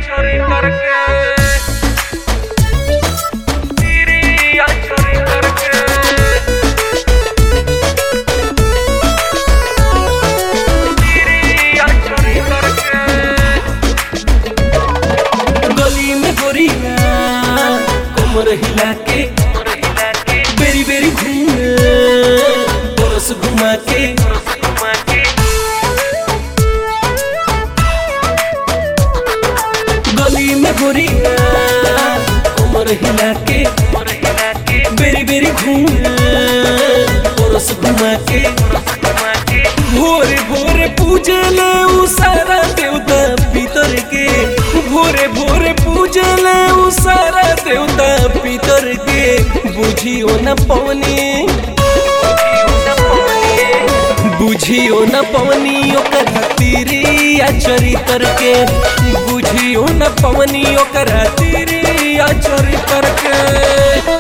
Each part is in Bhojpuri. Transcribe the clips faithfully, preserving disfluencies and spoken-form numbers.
चोरी करके तेरी या चोरी करके तेरी या चोरी करके गली में गोरिया कोमर हिला के बेरी बेरी घूमे बरस घुमा के गली में गोरिया कोमर हिला के बेरी बेरी घूमे बरस घुमा के भोरे भोरे पूजे ले उ सारा देवता पितर के भोरे भोरे पूजे ले उ सारा देवता पितर के बुझियो न पवनी बुझियो न पवनी ओकर तीरी या चरित्र के बुझियो न पवनी ओकर तीरी या चरित्र के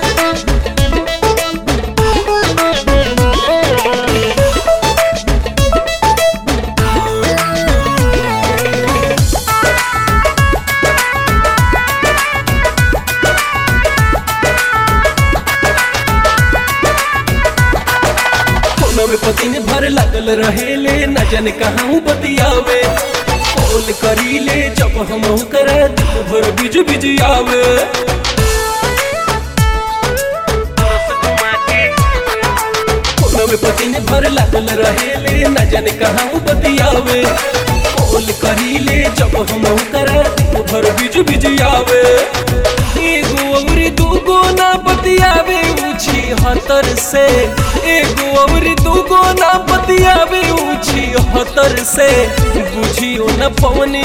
पति ने भर लगल रहेले न जाने कहाँ बतियावे कॉल करीले जब हम करा दिन भर बिज बिज आवे पति ने भर लगल रहेले न जाने कहाँ बतियावे कॉल करीले जब हम करा दिन भर बिज बिज आवे एगो अमरी दूगो ना बतियावे ऊंची हतर से एगो अमरी दूगो ना बतियावे ऊंची हतर से बुझियो न पवनी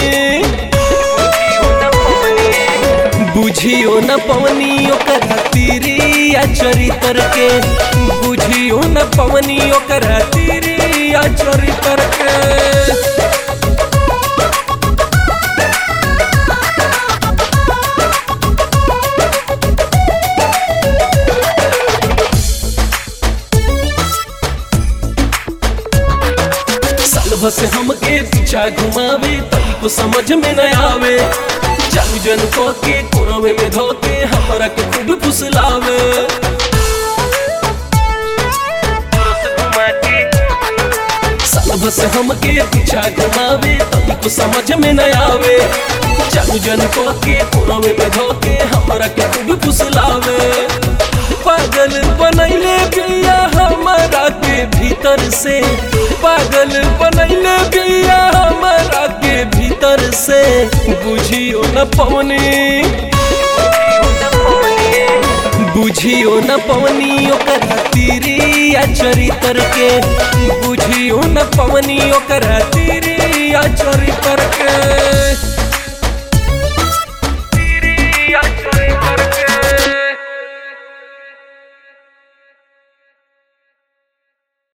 बुझियो न पवनी ओकर तीरी या चरित्र के बुझियो न पवनी ओकर तीरी या चरित्र के से हमके पीछा घुमावे तई को समझ में न आवे जानू जन को के कोरवे में धोके हमरा के खूब फुसलावे सालभ से हमके पीछा घुमावे तई को समझ में न आवे जानू जन को के कोरवे में धोके हमरा के खूब फुसलावे पागल बनैले बिया हमारा के भीतर से पागल बनैले बिया हमारा के भीतर से बुझियो न पवनी बुझियो न पवनी ओकर तीरी या चरित्र के बुझियो न पवनी ओकर तीरी या चरित्र के